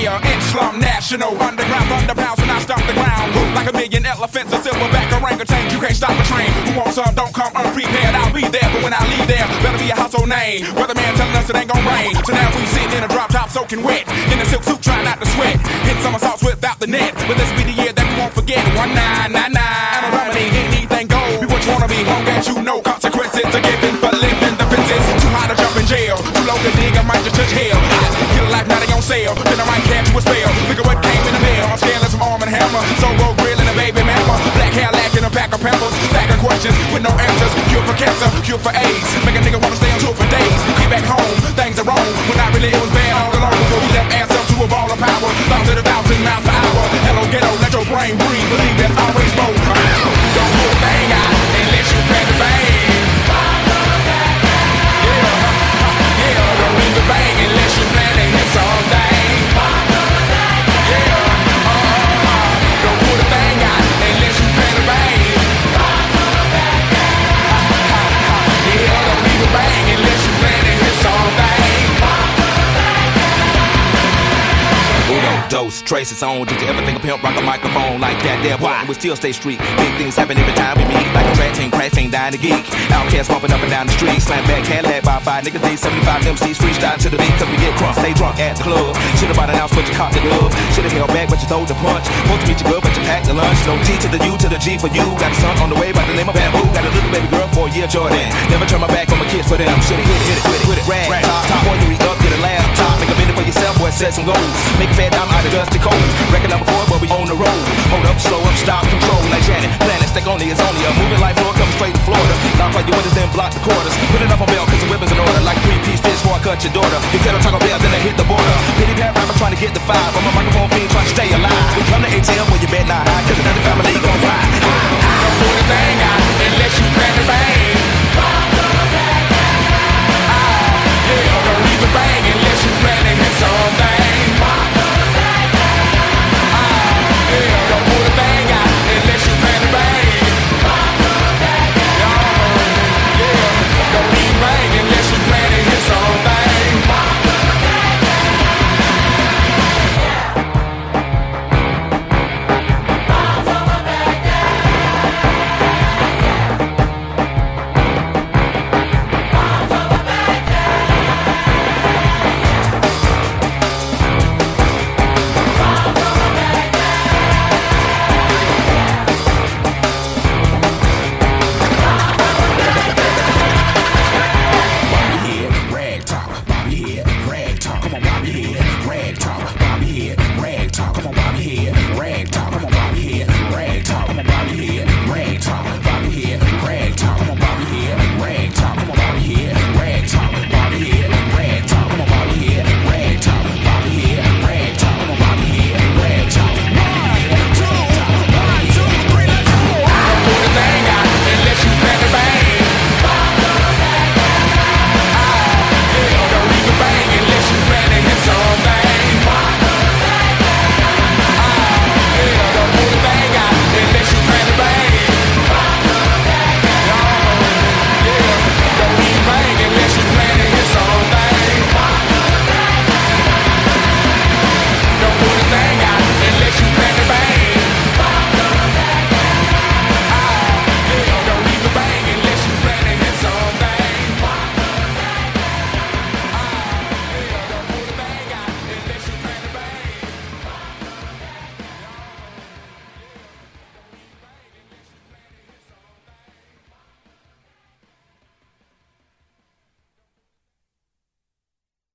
Yeah, in slum national, underground thunder pounds when I stomp the ground. Like a million elephants, a silverback orangutan. You can't stop the train. Who wants some? Don't come unprepared. I'll be there, but when I leave there, better be a household name. Weatherman telling us it ain't gon' rain. So now we sitting in a drop top soaking wet, in a silk suit trying not to sweat. Hit somersaults without the net, but this be the year that we won't forget. 1999. I don't dominate anything gold. Be what you wanna be, long as you know consequences are given for living the fences. Too high to jump in jail, too low to dig, I might just touch hell. Get a life, now they on sale, then I might catch you a spell. Look at what came in the mail, I'm scaling some arm and hammer. So road grill and a baby mama, black hair lacking a pack of pampers. Stack of questions with no answers, cure for cancer, cure for AIDS. Make a nigga wanna stay on tour for days. Get back home, things are wrong, when not really it was bad all along. Before we left ass up to a ball of power, thoughts at 1,000 miles per hour. Hello ghetto, let your brain breathe, believe there's always more. Don't pull a thing out unless you plan to bang. Don't leave the bang unless you plan to hit something. Don't pull the thing out unless you plan to bang. Don't leave the bang unless you plan to hit something. Dose, trace its own. Did you ever think a pimp rock a microphone like that? There, boy, we still stay street. Big things happen every time we meet. Like a track team, crash ain't dying to geek. Outcast bumping up and down the street. Slam back, Cadillac by 5 niggas, D75 MCs freestyle to the beat. Cause we get crunk, stay drunk at the club. Should've bought an ounce, but you caught the glove. Should've held back, but you throw the punch. Supposed to meet you good, but you packed the lunch. No T to the U to the G for you. Got a son on the way by the name of Bamboo. Got a little baby girl for a year, Jordan. Never turn my back on my kids for them. Should've hit it, with it, rag. Top boy, you up, get a laptop. Make a minute for yourself, boy, set some goals. Make a fat dime out of dusty cold. Record number 4, but we on the road. Hold up, slow up, stop, control. Like Janet, planet, stack only is only a moving like floor, come straight to Florida. Lock all your windows, then block the quarters. Put it up on bail, cause the weapons in order. Like 3-piece fish before I cut your daughter. You tell them Taco Bell, then they hit the border. Pity pat rapper trying to get the 5. I'm a microphone fiend trying to stay alive. We come to ATM